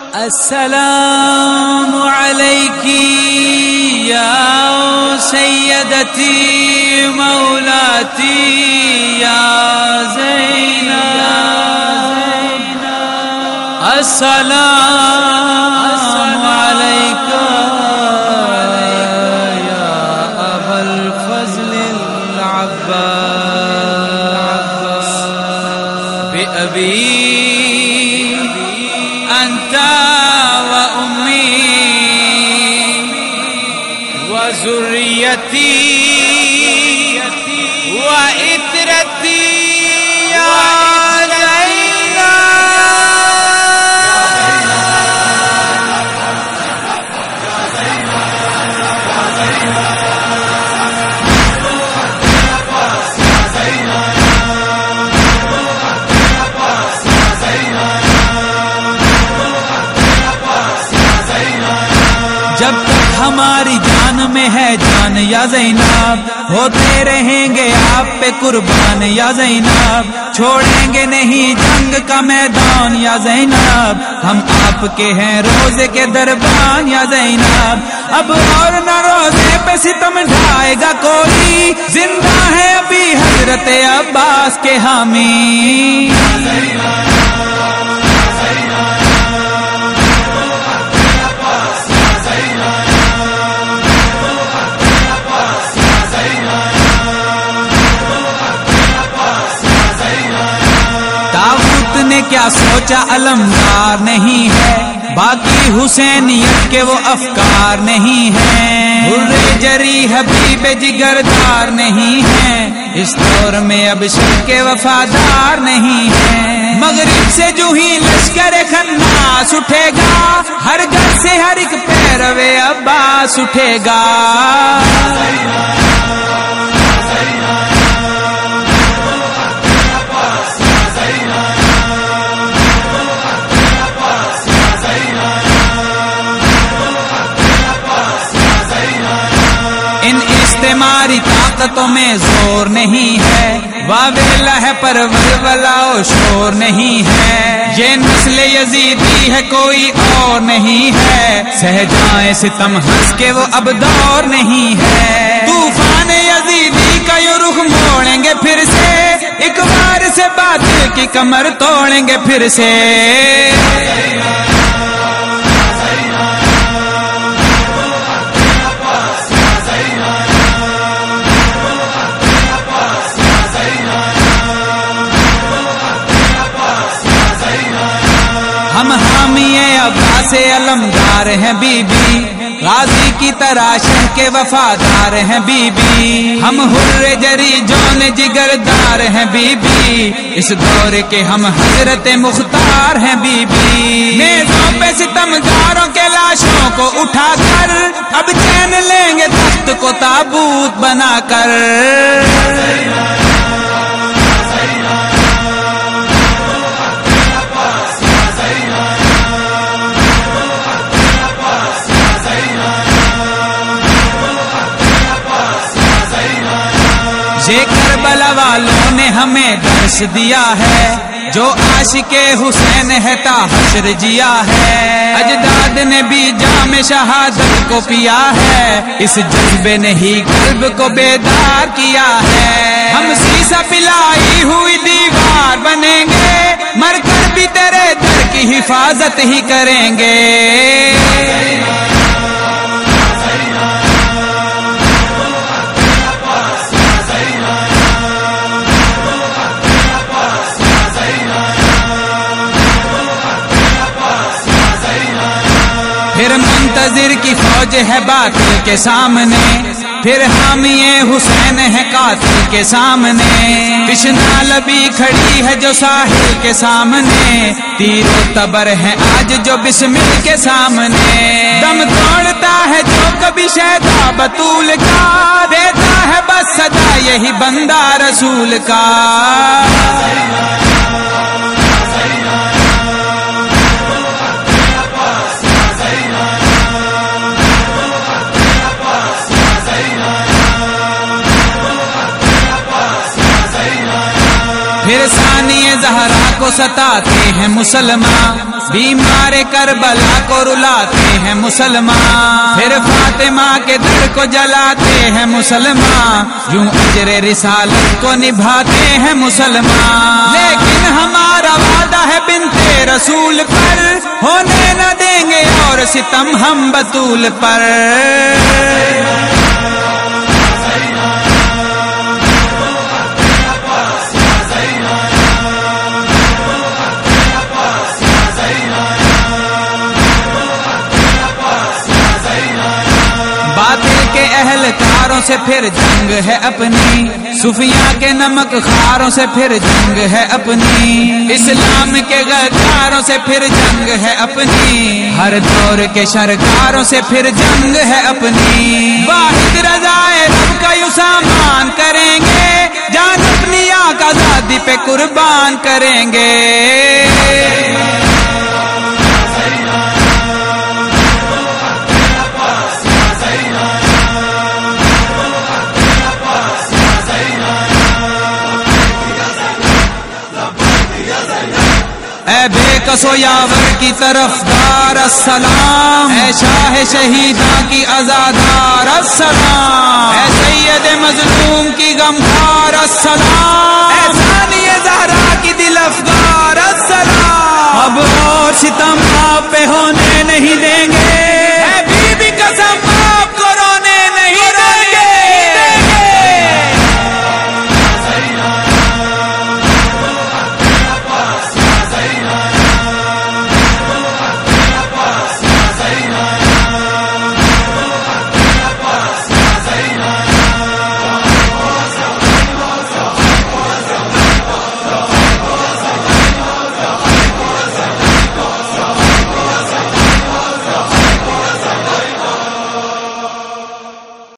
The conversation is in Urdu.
السلام علیکی یا سیدتی مولاتی یا زینب، السلام علیکہ یا ابا الفضل العباس، بأبی انت ذریتی و عطرتی یا جب تک ہماری جان میں ہے جان یا زینب، ہوتے رہیں گے آپ پہ قربان یا زینب، چھوڑیں گے نہیں جنگ کا میدان یا زینب، ہم آپ کے ہیں روزے کے دربان یا زینب، اب اور نہ روزے پہ ستم ڈھائے گا کوئی، زندہ ہے ابھی حضرت عباس کے حامی۔ کیا سوچا علمدار نہیں ہے، باقی حسینیت کے وہ افکار نہیں ہیں، حر جری حبیب جگردار نہیں ہیں، اس دور میں اب شر کے وفادار نہیں ہیں، مغرب سے جو ہی لشکر خناس اٹھے گا، ہر گھر سے ہر ایک پیرو عباس اٹھے گا۔ استعماری طاقتوں میں زور نہیں ہے، واویلا ہے پر ولولا و شور نہیں ہے، یہ نسل یزیدی ہے کوئی اور نہیں ہے، سہ جائیں ستم ہنس کے وہ اب دور نہیں ہے، طوفان یزیدی کا یوں رخ موڑیں گے پھر سے، ایک بار سے باطل کی کمر توڑیں گے پھر سے۔ ہم حامی عباس علمدار ہیں بی بی، غازی کی طرح شہ کے وفادار ہیں بی بی، ہم حر جری جون جگردار ہیں بی بی، اس دور کے ہم حضرت مختار ہیں بی بی، نیزوں پہ ستمگاروں کے لاشوں کو اٹھا کر اب چین لیں گے تخت کو تابوت بنا کر۔ یہ کربلا والوں نے ہمیں درس دیا ہے، جو عاشق حسین ہے تا حشر جیا ہے، اجداد نے بھی جام شہادت کو پیا ہے، اس جذبے نے ہی قلب کو بیدار کیا ہے، ہم سیسا پلائی ہوئی دیوار بنیں گے، مر کر بھی تیرے در کی حفاظت ہی کریں گے۔ پھر منتظر کی فوج ہے باطل کے سامنے، پھر حامی حسین ہے قاتل کے سامنے، بشنا لبی کھڑی ہے جو ساحل کے سامنے، تیر و تبر ہے آج جو بسمل کے سامنے، دم توڑتا ہے جو کبھی شہدا بطول کا، دیتا ہے بس صدا یہی بندہ رسول کا۔ پھر ثانی زہرا کو ستاتے ہیں مسلمان، بیمار کربلا کو رلاتے ہیں مسلمان، پھر فاطمہ کے در کو جلاتے ہیں مسلمان، یوں اجر رسالت کو نبھاتے ہیں مسلمان۔ لیکن ہمارا وعدہ ہے بنت رسول پر، ہونے نہ دیں گے اور ستم ہم بطول پر۔ باطل کے اہلکاروں سے پھر جنگ ہے اپنی، صوفیاء کے نمک خاروں سے پھر جنگ ہے اپنی، اسلام کے غداروں سے پھر جنگ ہے اپنی، ہر دور کے شرکاروں سے پھر جنگ ہے اپنی۔ واحد رضائے رب کا یوں سامان کریں گے، جان اپنی آقا آزادی پہ قربان کریں گے۔ اے بے کس و یاور کی طرفدار السلام، اے شاہ شہیداں کی عزادار السلام، اے سید مظلوم کی غمخوار السلام، اے ثانی زہرا کی دل افگار السلام۔ اب اور ستم آپ پہ ہونے نہیں دیں گے،